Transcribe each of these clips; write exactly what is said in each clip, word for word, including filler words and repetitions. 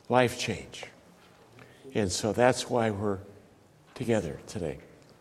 life change. And so that's why we're together today.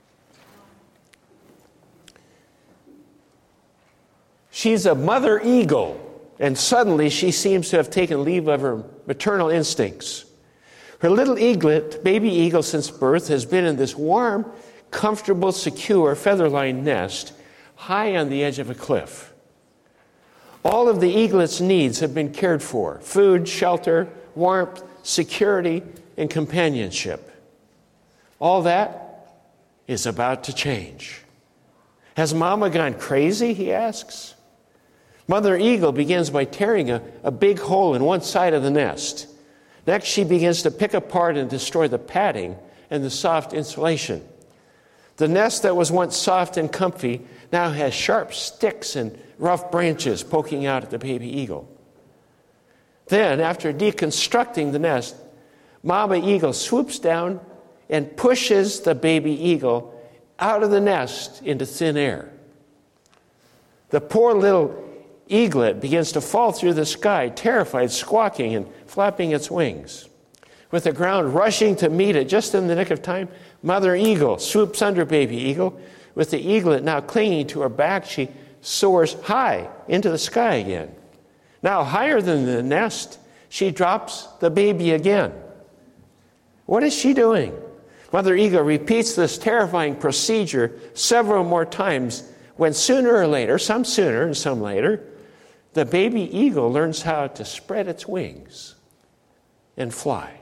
She's a mother eagle, and suddenly she seems to have taken leave of her maternal instincts. Her little eaglet, baby eagle since birth, has been in this warm, comfortable, secure, feather-lined nest high on the edge of a cliff. All of the eaglet's needs have been cared for: food, shelter, warmth, security, and companionship. All that is about to change. Has Mama gone crazy, he asks. Mother eagle begins by tearing a, a big hole in one side of the nest. Next, she begins to pick apart and destroy the padding and the soft insulation. The nest that was once soft and comfy now has sharp sticks and rough branches poking out at the baby eagle. Then, after deconstructing the nest, Mama eagle swoops down and pushes the baby eagle out of the nest into thin air. The poor little eaglet begins to fall through the sky, terrified, squawking and flapping its wings. With the ground rushing to meet it just in the nick of time, Mother eagle swoops under baby eagle. With the eaglet now clinging to her back, she soars high into the sky again. Now higher than the nest, she drops the baby again. What is she doing? Mother eagle repeats this terrifying procedure several more times, when sooner or later, some sooner and some later, the baby eagle learns how to spread its wings and fly.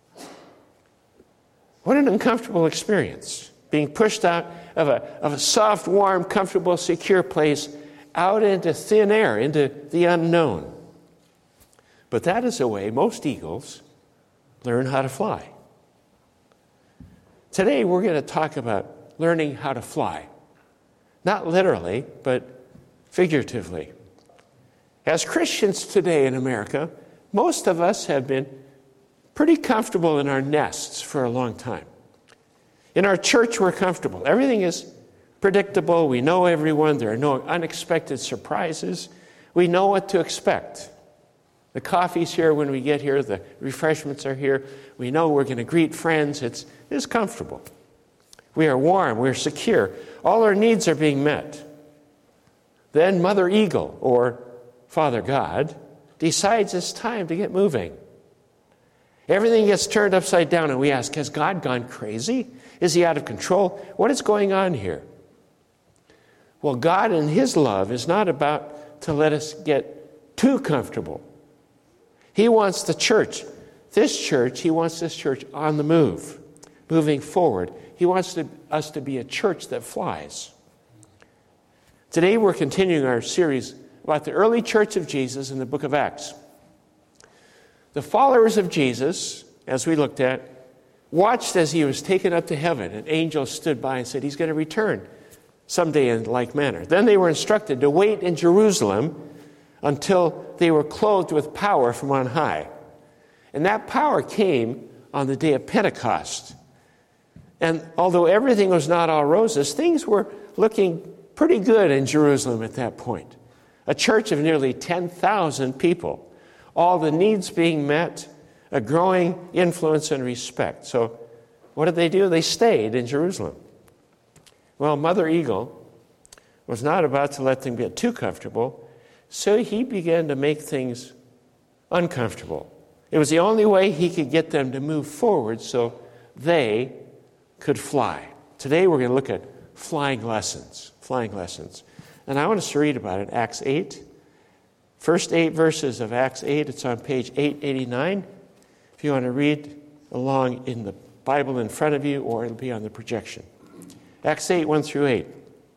What an uncomfortable experience, being pushed out of a, of a soft, warm, comfortable, secure place out into thin air, into the unknown. But that is the way most eagles learn how to fly. Today we're going to talk about learning how to fly. Not literally, but figuratively. As Christians today in America, most of us have been pretty comfortable in our nests for a long time. In our church, we're comfortable. Everything is predictable. We know everyone. There are no unexpected surprises. We know what to expect. The coffee's here when we get here. The refreshments are here. We know we're going to greet friends. It's, it's comfortable. We are warm. We're secure. All our needs are being met. Then Mother Eagle, or Father God, decides it's time to get moving. Everything gets turned upside down, and we ask, has God gone crazy? Is he out of control? What is going on here? Well, God in his love is not about to let us get too comfortable. He wants the church, this church, he wants this church on the move, moving forward. He wants to, us to be a church that flies. Today we're continuing our series about the early church of Jesus in the book of Acts. The followers of Jesus, as we looked at, watched as he was taken up to heaven. An angel stood by and said he's going to return someday in like manner. Then they were instructed to wait in Jerusalem until they were clothed with power from on high. And that power came on the day of Pentecost. And although everything was not all roses, things were looking pretty good in Jerusalem at that point. A church of nearly ten thousand people, all the needs being met, a growing influence and respect. So what did they do? They stayed in Jerusalem. Well, Mother Eagle was not about to let them get too comfortable, so he began to make things uncomfortable. It was the only way he could get them to move forward so they could fly. Today we're going to look at flying lessons, flying lessons. And I want us to read about it, Acts eight. First eight verses of Acts eight, it's on page eight eighty-nine. If you want to read along in the Bible in front of you, or it'll be on the projection. Acts eight, one through eight.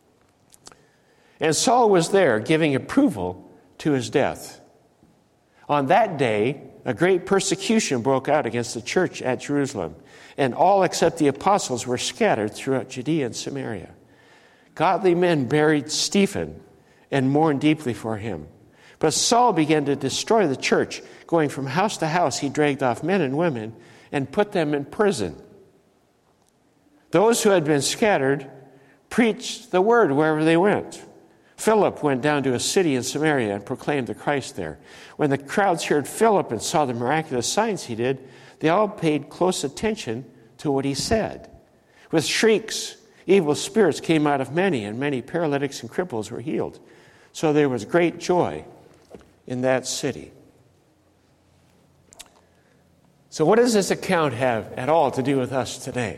And Saul was there, giving approval to his death. On that day, a great persecution broke out against the church at Jerusalem, and all except the apostles were scattered throughout Judea and Samaria. Godly men buried Stephen and mourned deeply for him. But Saul began to destroy the church. Going from house to house, he dragged off men and women and put them in prison. Those who had been scattered preached the word wherever they went. Philip went down to a city in Samaria and proclaimed the Christ there. When the crowds heard Philip and saw the miraculous signs he did, they all paid close attention to what he said. With shrieks, evil spirits came out of many, and many paralytics and cripples were healed. So there was great joy in that city. So what does this account have at all to do with us today?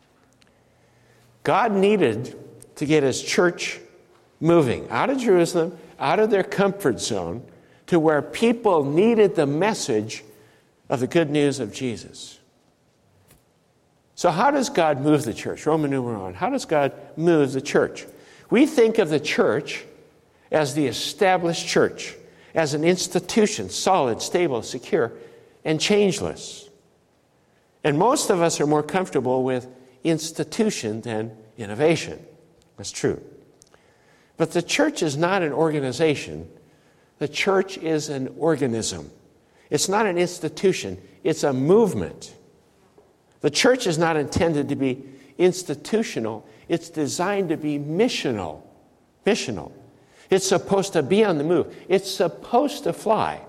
God needed to get his church moving out of Jerusalem, out of their comfort zone, to where people needed the message of the good news of Jesus. So how does God move the church? Roman numeral one. How does God move the church? We think of the church as the established church, as an institution, solid, stable, secure, and changeless. And most of us are more comfortable with institution than innovation. That's true. But the church is not an organization. The church is an organism. It's not an institution. It's a movement. The church is not intended to be institutional. It's designed to be missional. Missional. It's supposed to be on the move. It's supposed to fly.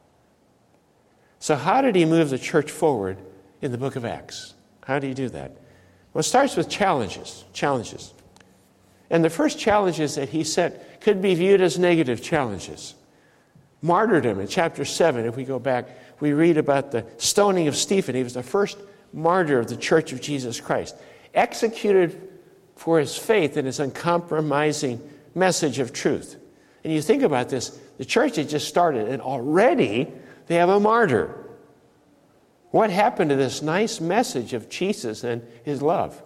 So how did he move the church forward in the book of Acts? How did he do that? Well, it starts with challenges. Challenges. And the first challenges that he set could be viewed as negative challenges. Martyrdom in chapter seven, if we go back, we read about the stoning of Stephen. He was the first martyr of the Church of Jesus Christ, executed for his faith and his uncompromising message of truth. And you think about this, the church had just started, and already they have a martyr. What happened to this nice message of Jesus and his love?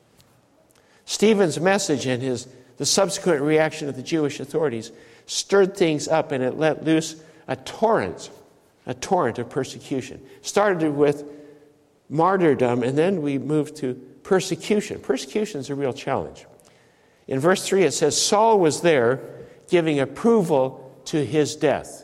Stephen's message and his the subsequent reaction of the Jewish authorities stirred things up, and it let loose a torrent, a torrent of persecution. Started with martyrdom, and then we moved to persecution. Persecution is a real challenge. In verse three, it says, Saul was there giving approval to his death.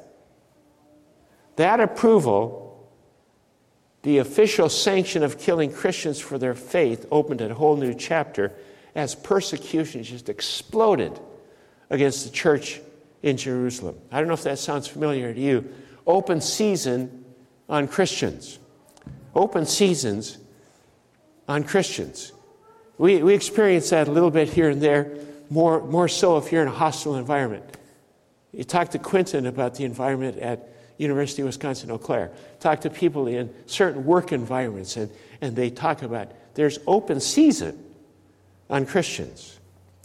That approval, the official sanction of killing Christians for their faith, opened a whole new chapter as persecution just exploded against the church in Jerusalem. I don't know if that sounds familiar to you. Open season on Christians. Open seasons on Christians. We we experience that a little bit here and there, more, more so if you're in a hostile environment. You talk to Quentin about the environment at University of Wisconsin-Eau Claire. Talk to people in certain work environments, and, and they talk about there's open season on Christians.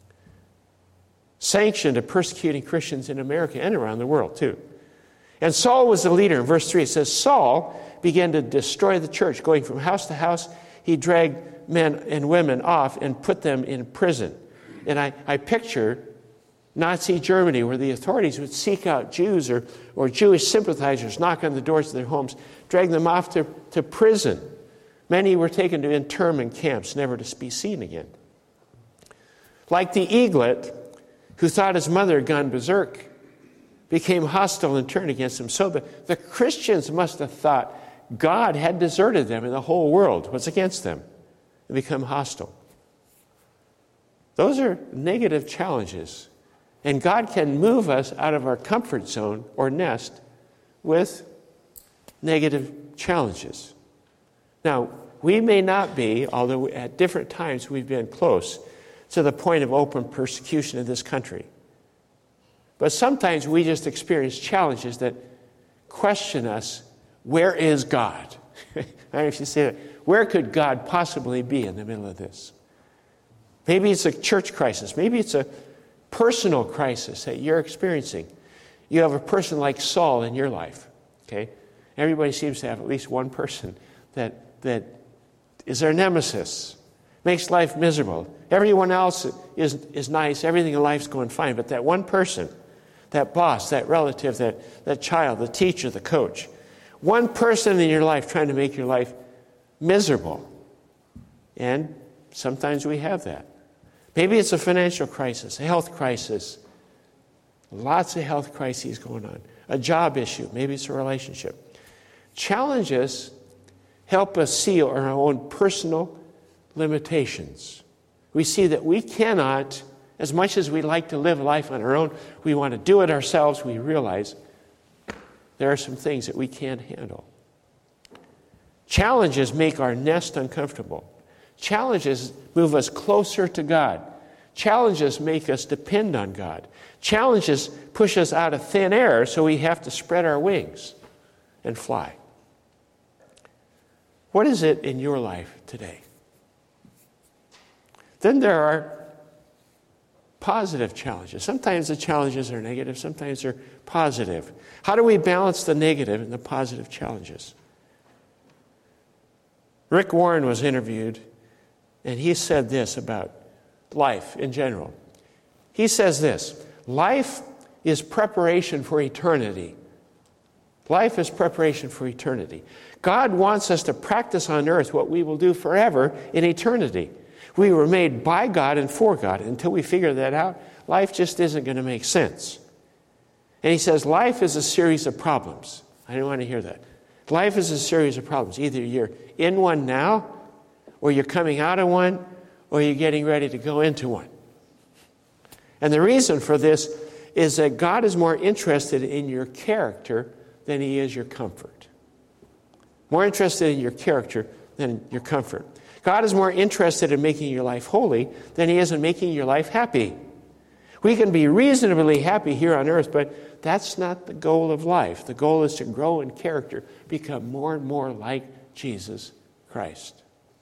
Sanctioned of persecuting Christians in America and around the world too. And Saul was the leader. In verse three it says, Saul began to destroy the church. Going from house to house, he dragged men and women off and put them in prison. And I, I picture Nazi Germany, where the authorities would seek out Jews or, or Jewish sympathizers, knock on the doors of their homes, drag them off to, to prison. Many were taken to internment camps, never to be seen again. Like the eaglet, who thought his mother had gone berserk, became hostile and turned against him. So the, the Christians must have thought God had deserted them and the whole world was against them and become hostile. Those are negative challenges. And God can move us out of our comfort zone or nest with negative challenges. Now, we may not be, although at different times we've been close to the point of open persecution in this country. But sometimes we just experience challenges that question us, where is God? I don't know if you say that. Where could God possibly be in the middle of this? Maybe it's a church crisis. Maybe it's a personal crisis that you're experiencing. You have a person like Saul in your life. Okay? Everybody seems to have at least one person that, that is their nemesis, makes life miserable. Everyone else is, is nice. Everything in life's going fine. But that one person, that boss, that relative, that, that child, the teacher, the coach, one person in your life trying to make your life miserable. And sometimes we have that. Maybe it's a financial crisis, a health crisis. Lots of health crises going on. A job issue. Maybe it's a relationship. Challenges help us see our own personal limitations. We see that we cannot As much as we like to live life on our own, we want to do it ourselves, we realize there are some things that we can't handle. Challenges make our nest uncomfortable. Challenges move us closer to God. Challenges make us depend on God. Challenges push us out of thin air, so we have to spread our wings and fly. What is it in your life today? Then there are positive challenges. Sometimes the challenges are negative, sometimes they're positive. How do we balance the negative and the positive challenges? Rick Warren was interviewed, and he said this about life in general. He says this: life is preparation for eternity. Life is preparation for eternity. God wants us to practice on earth what we will do forever in eternity. We were made by God and for God. Until we figure that out, life just isn't going to make sense. And he says life is a series of problems. I didn't want to hear that. Life is a series of problems. Either you're in one now, or you're coming out of one, or you're getting ready to go into one. And the reason for this is that God is more interested in your character than he is your comfort. More interested in your character than your comfort. God is more interested in making your life holy than he is in making your life happy. We can be reasonably happy here on earth, but that's not the goal of life. The goal is to grow in character, become more and more like Jesus Christ.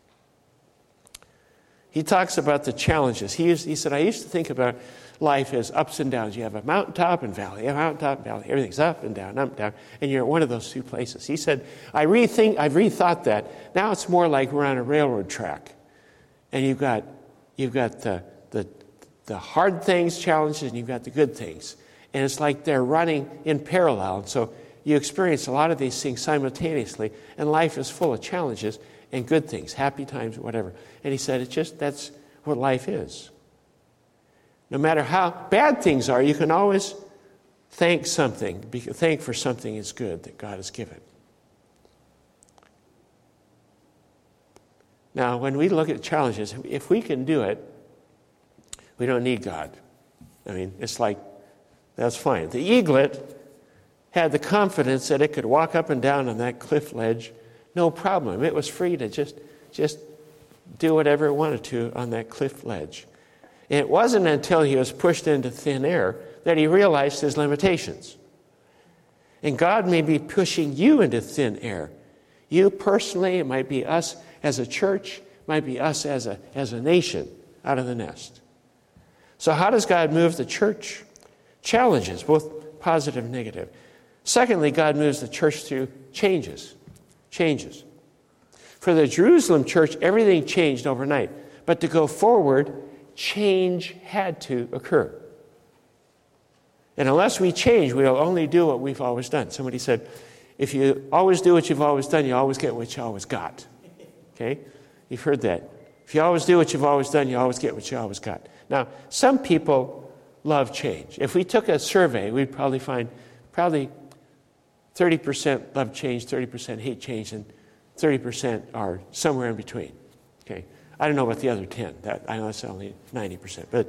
He talks about the challenges. He, used, he said, I used to think about life as ups and downs. You have a mountaintop and valley, a mountaintop and valley. Everything's up and down, up and down, and you're at one of those two places. He said, I rethink, I've rethought that. Now it's more like we're on a railroad track, and you've got you've got the the the hard things, challenges, and you've got the good things, and it's like they're running in parallel. And so you experience a lot of these things simultaneously, and life is full of challenges and good things, happy times, whatever. And he said, it's just that's what life is. No matter how bad things are, you can always thank something, thank for something is good that God has given. Now, when we look at challenges, if we can do it, we don't need God. I mean, it's like, that's fine. The eaglet had the confidence that it could walk up and down on that cliff ledge, no problem. It was free to just, just do whatever it wanted to on that cliff ledge. It wasn't until he was pushed into thin air that he realized his limitations. And God may be pushing you into thin air. You personally, it might be us as a church, it might be us as a, as a nation out of the nest. So how does God move the church? Challenges, both positive and negative. Secondly, God moves the church through changes. Changes. For the Jerusalem church, everything changed overnight. But to go forward, change had to occur. And unless we change, we'll only do what we've always done. Somebody said, if you always do what you've always done, you always get what you always got. Okay? You've heard that. If you always do what you've always done, you always get what you always got. Now, some people love change. If we took a survey, we'd probably find probably thirty percent love change, thirty percent hate change, and thirty percent are somewhere in between. Okay? I don't know about the other ten. That, I know it's only ninety percent. But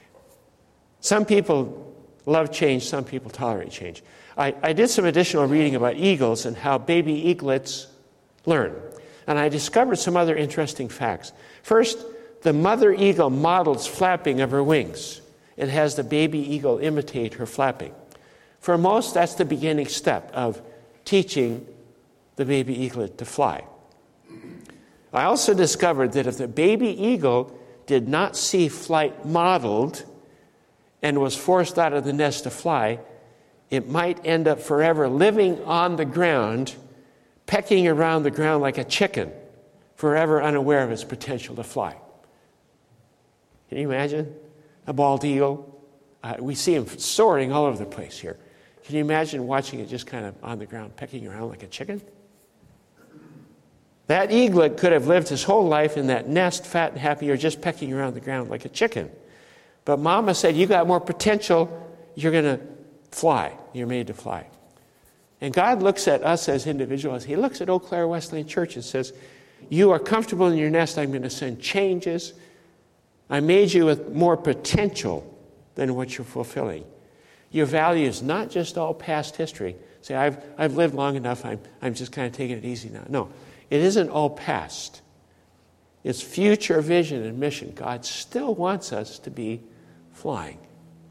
some people love change, some people tolerate change. I, I did some additional reading about eagles and how baby eaglets learn. And I discovered some other interesting facts. First, the mother eagle models flapping of her wings and has the baby eagle imitate her flapping. For most, that's the beginning step of teaching the baby eaglet to fly. I also discovered that if the baby eagle did not see flight modeled and was forced out of the nest to fly, it might end up forever living on the ground, pecking around the ground like a chicken, forever unaware of its potential to fly. Can you imagine a bald eagle? Uh, we see them soaring all over the place here. Can you imagine watching it just kind of on the ground, pecking around like a chicken? That eaglet could have lived his whole life in that nest, fat and happy, or just pecking around the ground like a chicken. But Mama said, you got more potential, you're going to fly. You're made to fly. And God looks at us as individuals. He looks at Eau Claire Wesleyan Church and says, you are comfortable in your nest, I'm going to send changes I made you with more potential than what you're fulfilling. Your value is not just all past history. Say, I've, I've lived long enough, I'm, I'm just kind of taking it easy now. No, it isn't all past. It's future vision and mission. God still wants us to be flying.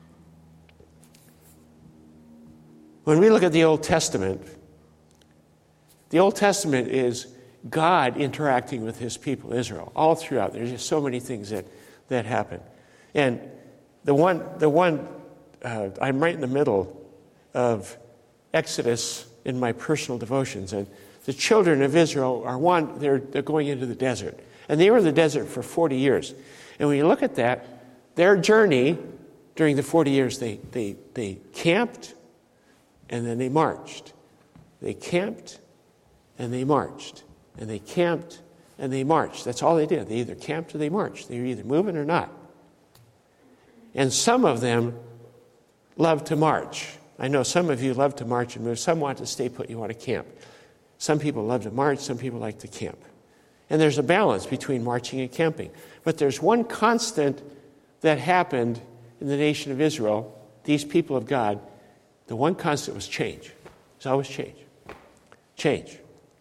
When we look at the Old Testament, the Old Testament is God interacting with his people, Israel, all throughout. There's just so many things that, that happen. And the one, the one uh, I'm right in the middle of Exodus in my personal devotions. And the children of Israel are one, they're, they're going into the desert. And they were in the desert for forty years. And when you look at that, their journey during the forty years, they, they, they camped and then they marched. They camped and they marched. And they camped and they marched. That's all they did. They either camped or they marched. They were either moving or not. And some of them loved to march. I know some of you love to march and move. Some want to stay put. You want to camp. Some people love to march. Some people like to camp. And there's a balance between marching and camping. But there's one constant that happened in the nation of Israel, these people of God. The one constant was change. There's always change. Change.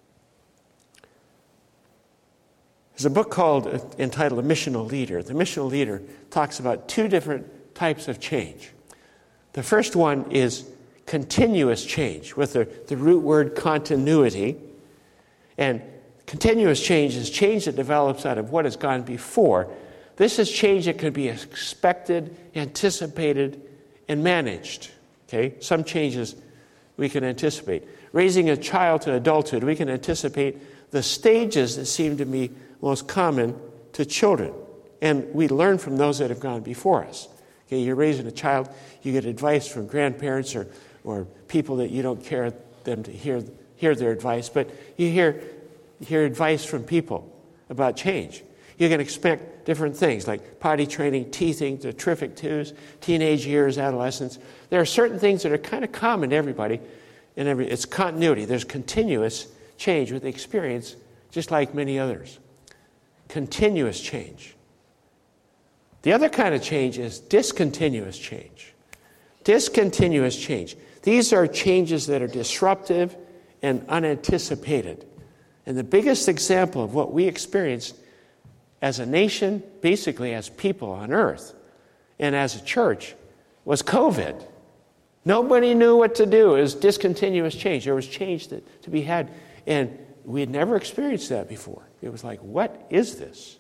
There's a book called, uh, entitled A Missional Leader. The Missional Leader talks about two different types of change. The first one is continuous change, with the, the root word continuity. And continuous change is change that develops out of what has gone before. This is change that can be expected, anticipated, and managed. Okay? Some changes we can anticipate. Raising a child to adulthood, we can anticipate the stages that seem to be most common to children. And we learn from those that have gone before us. Okay, you're raising a child, you get advice from grandparents or, or people that you don't care them to hear hear their advice, but you hear hear advice from people about change. You can expect different things like potty training, teething, the terrific twos, teenage years, adolescence. There are certain things that are kind of common to everybody, and every it's continuity. There's continuous change with experience, just like many others. Continuous change. The other kind of change is discontinuous change. Discontinuous change. These are changes that are disruptive and unanticipated. And the biggest example of what we experienced as a nation, basically as people on earth, and as a church, was COVID. Nobody knew what to do. It was discontinuous change. There was change that, to be had. And we had never experienced that before. It was like, what is this?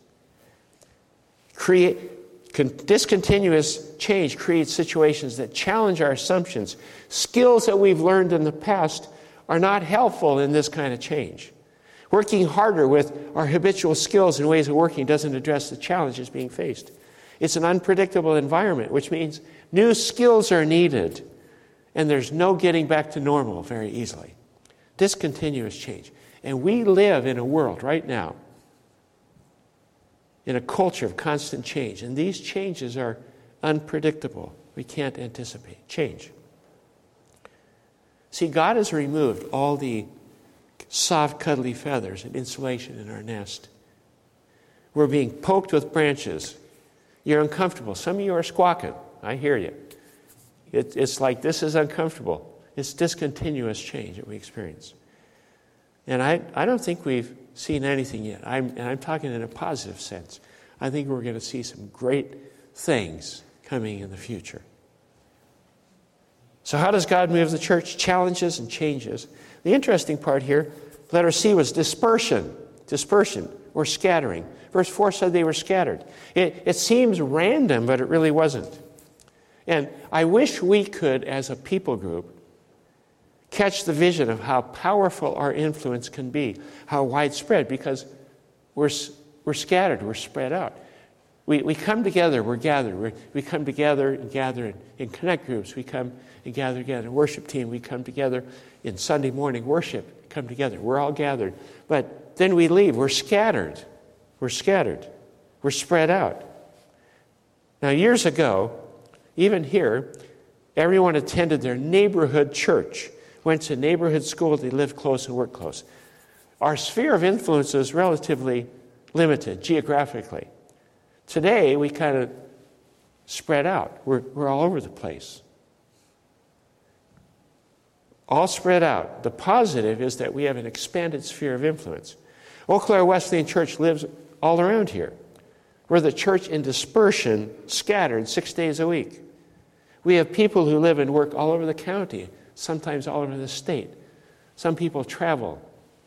Create... Discontinuous change creates situations that challenge our assumptions. Skills that we've learned in the past are not helpful in this kind of change. Working harder with our habitual skills and ways of working doesn't address the challenges being faced. It's an unpredictable environment, which means new skills are needed, and there's no getting back to normal very easily. Discontinuous change. And we live in a world right now in a culture of constant change. And these changes are unpredictable. We can't anticipate change. See, God has removed all the soft, cuddly feathers and insulation in our nest. We're being poked with branches. You're uncomfortable. Some of you are squawking. I hear you. It, it's like this is uncomfortable. It's discontinuous change that we experience. And I, I don't think we've seen anything yet. I'm, and I'm talking in a positive sense. I think we're going to see some great things coming in the future. So how does God move the church? Challenges and changes. The interesting part here, letter C, was dispersion. Dispersion, or scattering. Verse four said they were scattered. It, it seems random, but it really wasn't. And I wish we could, as a people group, catch the vision of how powerful our influence can be, how widespread, because we're we're scattered, we're spread out. We we come together, we're gathered. We're, we come together and gather in, in connect groups. We come and gather together in worship team. We come together in Sunday morning worship, come together. We're all gathered. But then we leave. We're scattered. We're scattered. We're spread out. Now, years ago, even here, everyone attended their neighborhood church. Went to neighborhood school, they lived close and worked close. Our sphere of influence is relatively limited geographically. Today, we kind of spread out. We're, we're all over the place. All spread out. The positive is that we have an expanded sphere of influence. Eau Claire Wesleyan Church lives all around here. We're the church in dispersion, scattered six days a week. We have people who live and work all over the county, sometimes all over the state. Some people travel.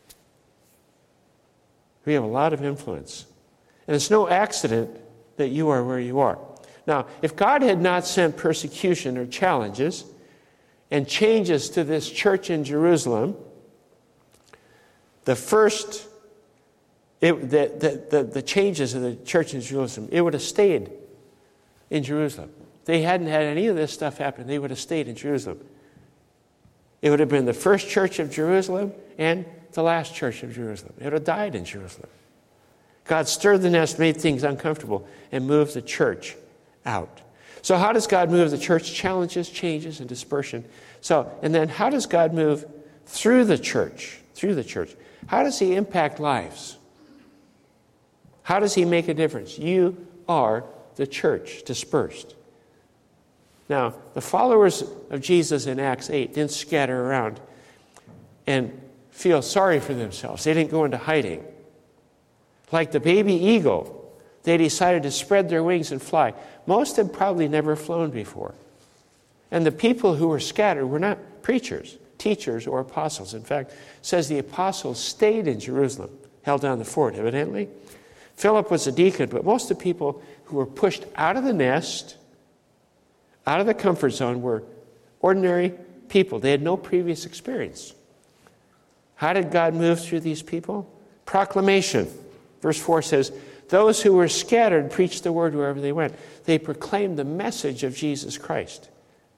We have a lot of influence. And it's no accident that you are where you are. Now, if God had not sent persecution or challenges and changes to this church in Jerusalem, the first, it, the, the, the, the changes of the church in Jerusalem, it would have stayed in Jerusalem. If they hadn't had any of this stuff happen, they would have stayed in Jerusalem. It would have been the first church of Jerusalem and the last church of Jerusalem. It would have died in Jerusalem. God stirred the nest, made things uncomfortable, and moved the church out. So how does God move the church? Challenges, changes, and dispersion. So, and then how does God move through the church? Through the church. How does he impact lives? How does he make a difference? You are the church dispersed. Now, the followers of Jesus in Acts eight didn't scatter around and feel sorry for themselves. They didn't go into hiding. Like the baby eagle, they decided to spread their wings and fly. Most had probably never flown before. And the people who were scattered were not preachers, teachers, or apostles. In fact, it says the apostles stayed in Jerusalem, held down the fort, evidently. Philip was a deacon, but most of the people who were pushed out of the nest, out of the comfort zone, were ordinary people. They had no previous experience. How did God move through these people? Proclamation. Verse four says, those who were scattered preached the word wherever they went. They proclaimed the message of Jesus Christ.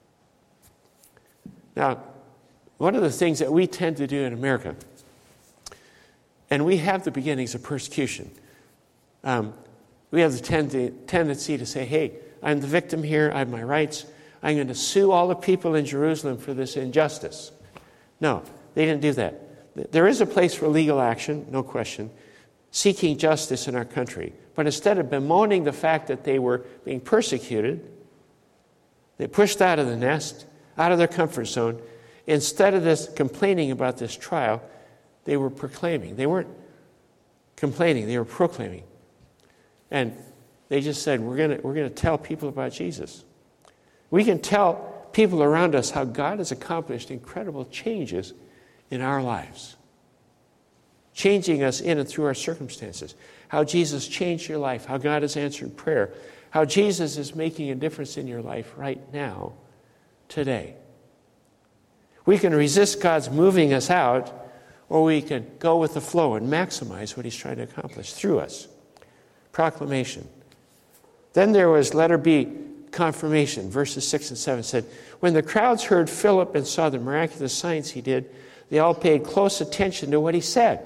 Now, one of the things that we tend to do in America, and we have the beginnings of persecution, um, we have the tend- tendency to say, hey, I'm the victim here, I have my rights, I'm going to sue all the people in Jerusalem for this injustice. No, they didn't do that. There is a place for legal action, no question, seeking justice in our country. But instead of bemoaning the fact that they were being persecuted, they pushed out of the nest, out of their comfort zone. Instead of this complaining about this trial, they were proclaiming. They weren't complaining, they were proclaiming. And they just said, we're going we're going to tell people about Jesus. We can tell people around us how God has accomplished incredible changes in our lives. Changing us in and through our circumstances. How Jesus changed your life. How God has answered prayer. How Jesus is making a difference in your life right now, today. We can resist God's moving us out, or we can go with the flow and maximize what he's trying to accomplish through us. Proclamation. Then there was letter B, confirmation. Verses six and seven said, when the crowds heard Philip and saw the miraculous signs he did, they all paid close attention to what he said.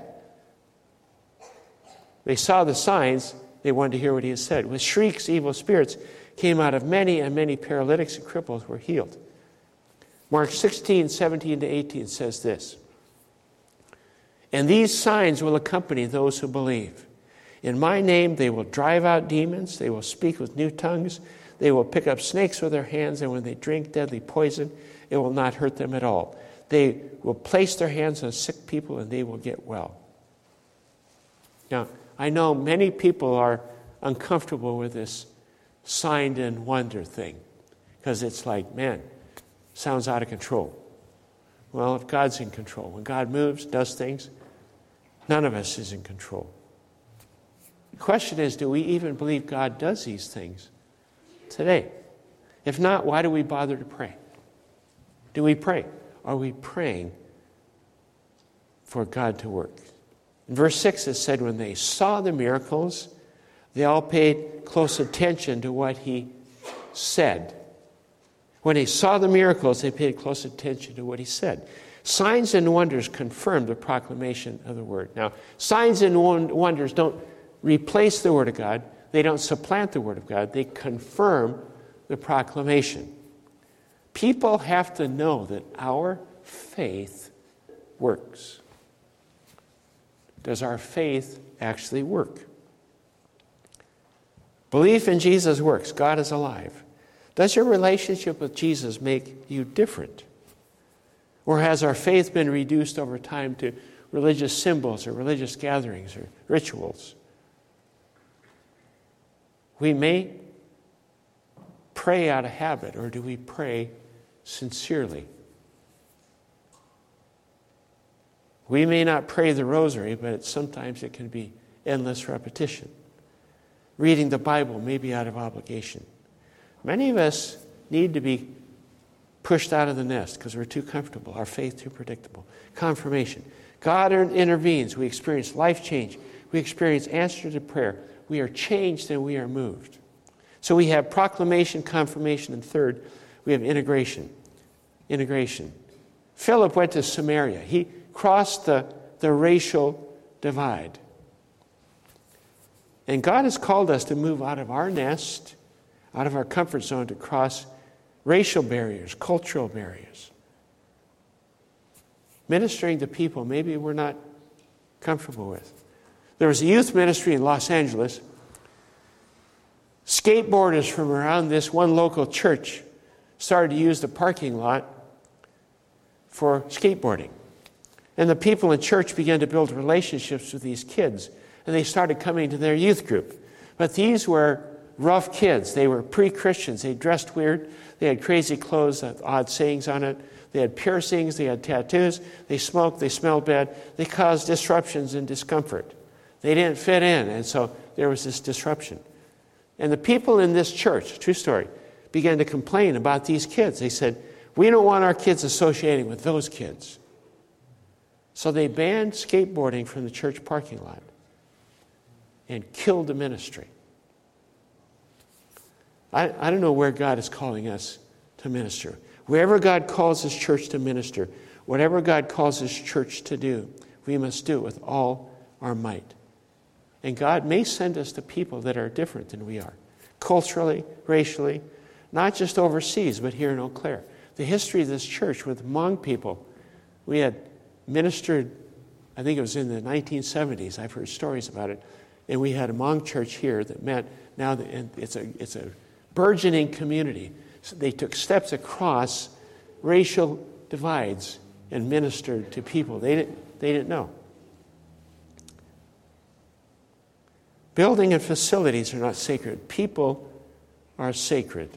They saw the signs, they wanted to hear what he had said. With shrieks, evil spirits came out of many, and many paralytics and cripples were healed. Mark sixteen, seventeen to eighteen says this, and these signs will accompany those who believe. In my name they will drive out demons, they will speak with new tongues, they will pick up snakes with their hands, and when they drink deadly poison, it will not hurt them at all. They will place their hands on sick people and they will get well. Now, I know many people are uncomfortable with this sign and wonder thing because it's like, man, sounds out of control. Well, if God's in control, when God moves, does things, none of us is in control. The question is, do we even believe God does these things today? If not, why do we bother to pray? Do we pray? Are we praying for God to work? In verse six it said, when they saw the miracles, they all paid close attention to what he said. When they saw the miracles, they paid close attention to what he said. Signs and wonders confirmed the proclamation of the word. Now, signs and wonders don't replace the word of God. They don't supplant the word of God. They confirm the proclamation. People have to know that our faith works. Does our faith actually work? Belief in Jesus works. God is alive. Does your relationship with Jesus make you different? Or has our faith been reduced over time to religious symbols or religious gatherings or rituals? We may pray out of habit, or do we pray sincerely? We may not pray the rosary, but sometimes it can be endless repetition. Reading the Bible may be out of obligation. Many of us need to be pushed out of the nest because we're too comfortable, our faith too predictable. Confirmation. God intervenes. We experience life change. We experience answer to prayer. We are changed and we are moved. So we have proclamation, confirmation, and third, we have integration. Integration. Philip went to Samaria. He crossed the, the racial divide. And God has called us to move out of our nest, out of our comfort zone, to cross racial barriers, cultural barriers. Ministering to people maybe we're not comfortable with. There was a youth ministry in Los Angeles. Skateboarders from around this one local church started to use the parking lot for skateboarding. And the people in church began to build relationships with these kids. And they started coming to their youth group. But these were rough kids. They were pre-Christians. They dressed weird. They had crazy clothes, odd sayings on it. They had piercings. They had tattoos. They smoked. They smelled bad. They caused disruptions and discomfort. They didn't fit in. And so there was this disruption. And the people in this church, true story, began to complain about these kids. They said, we don't want our kids associating with those kids. So they banned skateboarding from the church parking lot and killed the ministry. I, I don't know where God is calling us to minister. Wherever God calls His church to minister, whatever God calls His church to do, we must do it with all our might. And God may send us to people that are different than we are, culturally, racially, not just overseas, but here in Eau Claire. The history of this church with Hmong people, we had ministered, I think it was in the nineteen seventies, I've heard stories about it, and we had a Hmong church here that met, now the, it's a it's a burgeoning community. So they took steps across racial divides and ministered to people they didn't, they didn't know. Building and facilities are not sacred. People are sacred.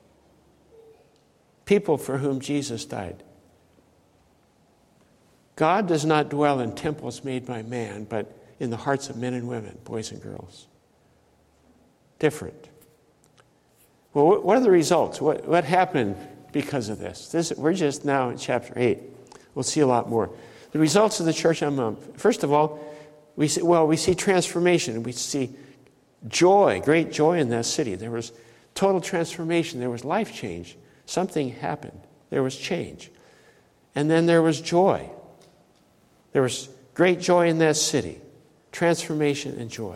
People for whom Jesus died. God does not dwell in temples made by man, but in the hearts of men and women, boys and girls. Different. Well, what are the results? What, what happened because of this? this? We're just now in chapter eight. We'll see a lot more. The results of the church on Mount. First of all, we see, well, we see transformation. We see joy, great joy in that city. There was total transformation. There was life change. Something happened. There was change. And then there was joy. There was great joy in that city. Transformation and joy.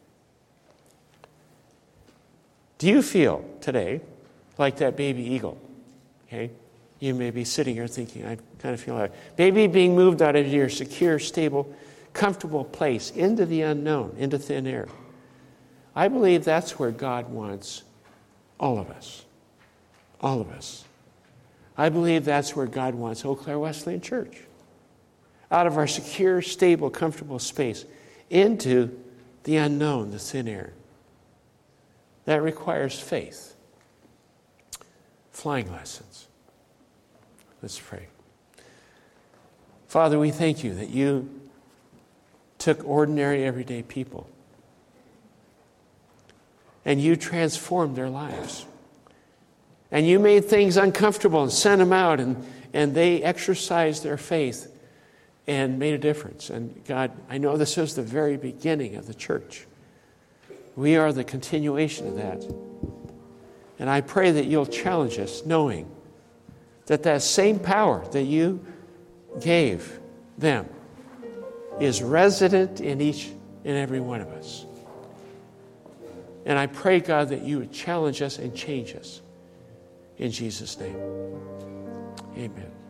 Do you feel today like that baby eagle? Okay? You may be sitting here thinking, I kind of feel like baby being moved out of your secure, stable, comfortable place into the unknown, into thin air. I believe that's where God wants all of us. All of us. I believe that's where God wants Eau Claire Wesleyan Church. Out of our secure, stable, comfortable space into the unknown, the thin air. That requires faith. Flying lessons. Let's pray. Father, we thank you that you took ordinary, everyday people and you transformed their lives. And you made things uncomfortable and sent them out, and, and they exercised their faith and made a difference. And God, I know this is the very beginning of the church. We are the continuation of that. And I pray that you'll challenge us, knowing that that same power that you gave them is resident in each and every one of us. And I pray, God, that you would challenge us and change us. In Jesus' name, amen.